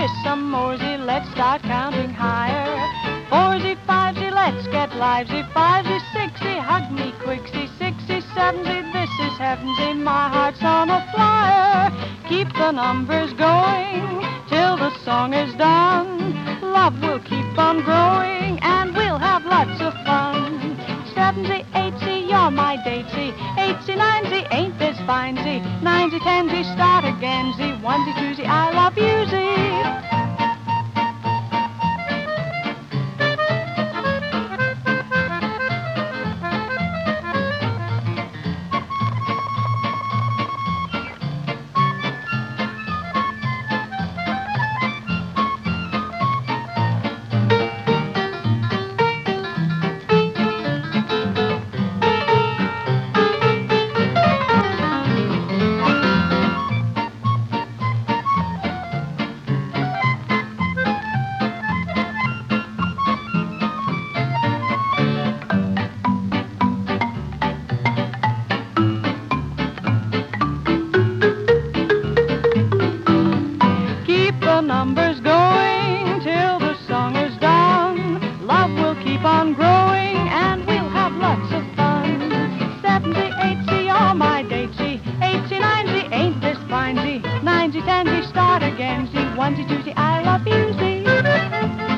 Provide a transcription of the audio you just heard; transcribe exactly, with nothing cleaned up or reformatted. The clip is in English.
kiss some moresy, let's start counting higher. Foursy, fivesy, let's get livesy, fivesy, sixy, hug me quicksy, sixy, sevensy, this is heavensy, my heart's on a flyer. Keep the numbers going till the song is done. Love will keep on growing and we'll have lots of fun. Sevensy, eightsy, you're my datesy, eightsy, ninesy, ain't this finesy, ninesy, tensy, start againsy, onesy, twosy, I love yousy. Numbers going till the song is done. Love will keep on growing and we'll have lots of fun. Sevensy, eightsy, you're my datesy, eightsy, ninesy, ain't this finesy, ninesy, tensy, start againsy, onesy, twosy, I love yousy.